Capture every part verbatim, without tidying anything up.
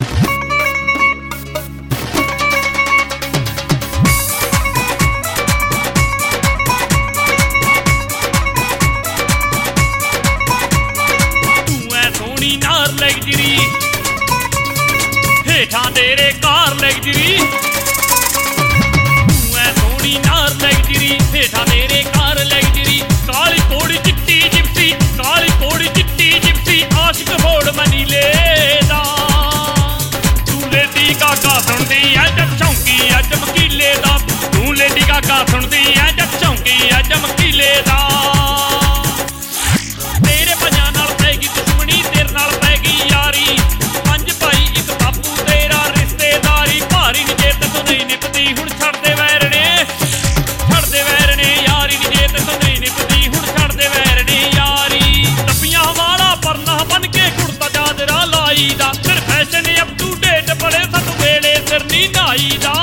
हेठां तेरे car luxury तू ऐ सोहनी नार लग्जरी हेठां तेरे कार लग्जरी काली कोड़ी चिट्टी जिप्सी काली कोड़ी चिट्टी जिप्सी आशिक होड़ मनी लेदा तू लेडी गागा सुनदी ऐ जब चौंकी ऐ चमकीले दा तू लेडी गागा सुनदी ऐ जब चौंकी ऐ चमकीले दा तेरे भजां नाल पैगी दुश्मनी तेरे नाल पैगी यारी पंज भाई एक बापू तेरा रिश्तेदारी भारी नी जे तैनूं नहीं निभदी हुण छड्ड दे वैर ने छड्ड दे वैर ने यारी नी जे तैनूं नहीं निभदी हुण छड्ड दे वैर ने यारी टप्पियां वाला परना बन के कुड़ता चादरा लाई दा फिर फैशन अप टू डेट बड़े सत वेले सिर नी नाई दा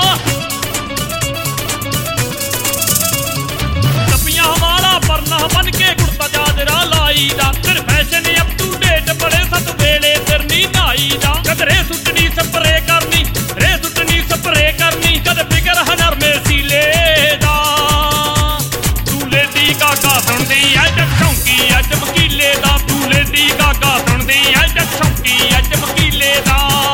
टप्पियां वाला परना बन के कुड़ता चादरा लाई दा फिर फैशन अप टू डेट बड़े सत वेले सिर नी नाई दा कद रे सुट्टनी स्प्रे करनी रे सुट्टनी स्प्रे करनी कद फिकर हनर में सीले दा तू लेडी गागा सुनदी ऐ जब चौंकी ऐ चमकीले दा तू लेडी गागा सुनदी ऐ जब चौंकी ऐ चमकीले दा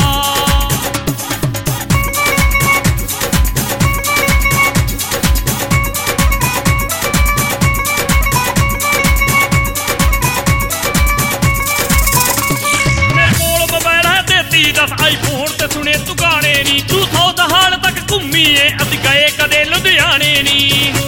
दस आईफोन ते सुने तू गाने नी तू सौ दहाड़ तक घूमी ए असीं गए कदे लुधियाने नी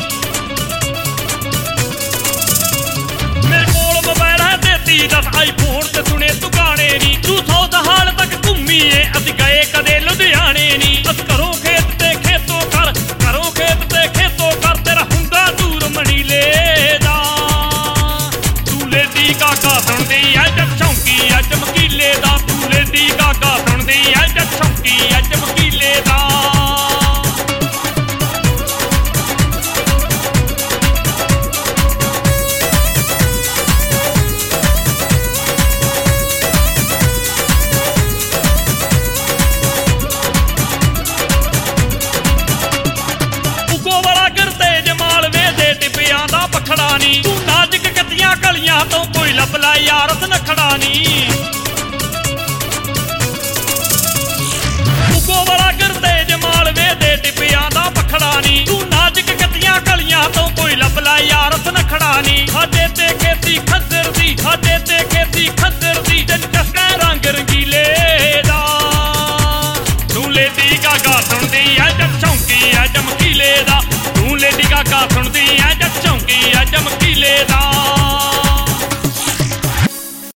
मेरे कोल मोबाइल है देती दस आईफोन ते सुने तू गाने नी तू सौ दहाड़ तक घूमी ए असीं गए कदे लुधियाने नी अस घरों खेत ते खेतों कर घरों खेत ते खेतों कर तेरा हुंदा दूर मनी लेदा तू लेडी गागा सुनदी ऐ जब चौंकी ऐ चमकीले दा तू लेडी गागा सुनदी ऐ जब चौंकी ऐ चमकीले दा उगो वाला करते जमाल वे दे टिपियां दा पखड़ा नी तू नाजुक कतियां कलियां तो कोई लभ लै यार नखड़ा नी वाला करते जमाल वे दे टिपियां दा पखड़ा नी तू नाजुक कतियां कलियां तो कोई लभ लै यार नखड़ा नी हाडे ते खेती खद्दर दी हाडे ते खेती खद्दर दी दिलचस्प रंग रंगीले दा तू लेडी गागा सुनदी ऐ जब चौंकी ऐ चमकीले दा तू लेडी गागा सुनदी ऐ जब चौंकी ऐ चमकीले